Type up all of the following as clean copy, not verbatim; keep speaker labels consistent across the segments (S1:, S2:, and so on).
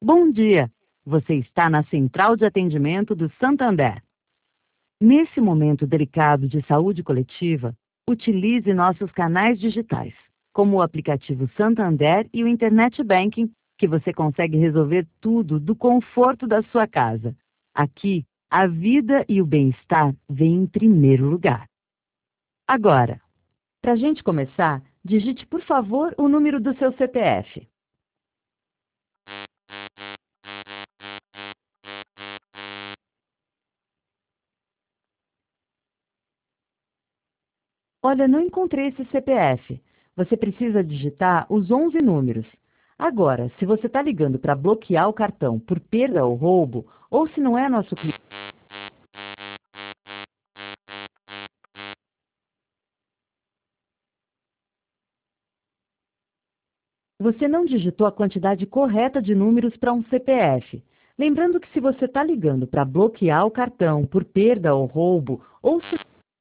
S1: Bom dia! Você está na Central de Atendimento do Santander. Nesse momento delicado de saúde coletiva, utilize nossos canais digitais, como o aplicativo Santander e o Internet Banking, que você consegue resolver tudo do conforto da sua casa. Aqui, a vida e o bem-estar vêm em primeiro lugar. Agora, para a gente começar, digite, por favor, o número do seu CPF. Olha, não encontrei esse CPF. Você precisa digitar os 11 números. Agora, se você está ligando para bloquear o cartão por perda ou roubo, ou se não é nosso cliente, você não digitou a quantidade correta de números para um CPF. Lembrando que se você está ligando para bloquear o cartão por perda ou roubo, ou se...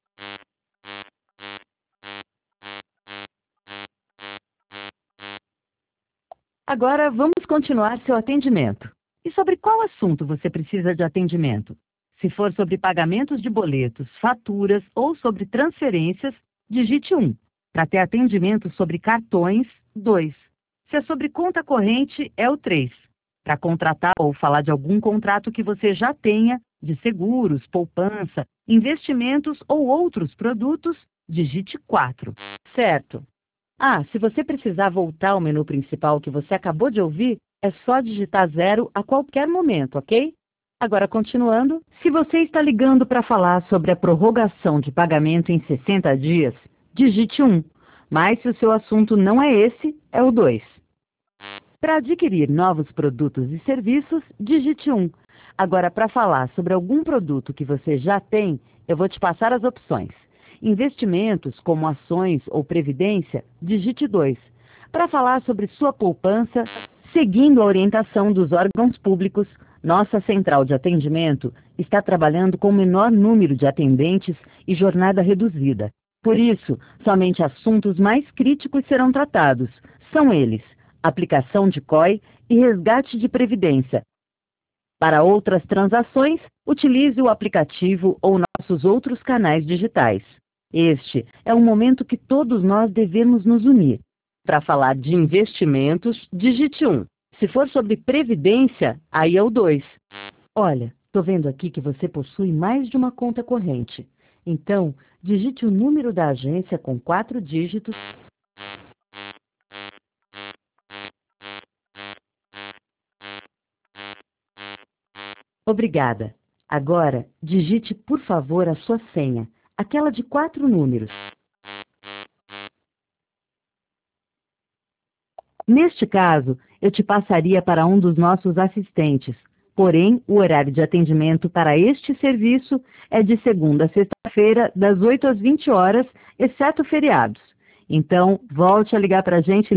S1: Agora vamos continuar seu atendimento. E sobre qual assunto você precisa de atendimento? Se for sobre pagamentos de boletos, faturas ou sobre transferências, digite 1. Para ter atendimento sobre cartões, 2. Se é sobre conta corrente, é o 3. Para contratar ou falar de algum contrato que você já tenha, de seguros, poupança, investimentos ou outros produtos, digite 4. Certo? Se você precisar voltar ao menu principal que você acabou de ouvir, é só digitar 0 a qualquer momento, ok? Agora, continuando, se você está ligando para falar sobre a prorrogação de pagamento em 60 dias, digite 1. Mas se o seu assunto não é esse, é o 2. Para adquirir novos produtos e serviços, digite 1. Agora, para falar sobre algum produto que você já tem, eu vou te passar as opções. Investimentos, como ações ou previdência, digite 2. Para falar sobre sua poupança, seguindo a orientação dos órgãos públicos, nossa central de atendimento está trabalhando com o menor número de atendentes e jornada reduzida. Por isso, somente assuntos mais críticos serão tratados. São eles: aplicação de COI e resgate de previdência. Para outras transações, utilize o aplicativo ou nossos outros canais digitais. Este é um momento que todos nós devemos nos unir. Para falar de investimentos, digite 1. Se for sobre previdência, aí é o 2. Olha, estou vendo aqui que você possui mais de uma conta corrente. Então, digite o número da agência com 4 dígitos. Obrigada. Agora, digite, por favor, a sua senha, aquela de 4 números. Neste caso, eu te passaria para um dos nossos assistentes. Porém, o horário de atendimento para este serviço é de segunda a sexta-feira, das 8 às 20 horas, exceto feriados. Então, volte a ligar para a gente